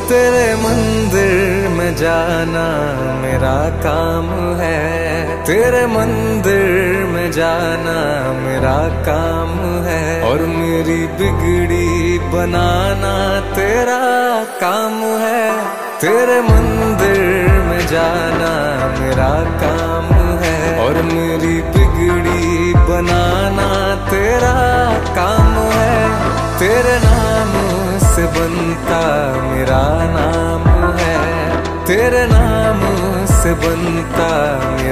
तेरे मंदिर में जाना मेरा काम है, तेरे मंदिर में जाना मेरा काम है, और मेरी बिगड़ी बनाना तेरा काम है। तेरे मंदिर में जाना मेरा काम है, और मेरी बिगड़ी बनाना तेरा काम है। तेरे नाम से बनता मेरा नाम है, तेरे नाम से बनता मेरा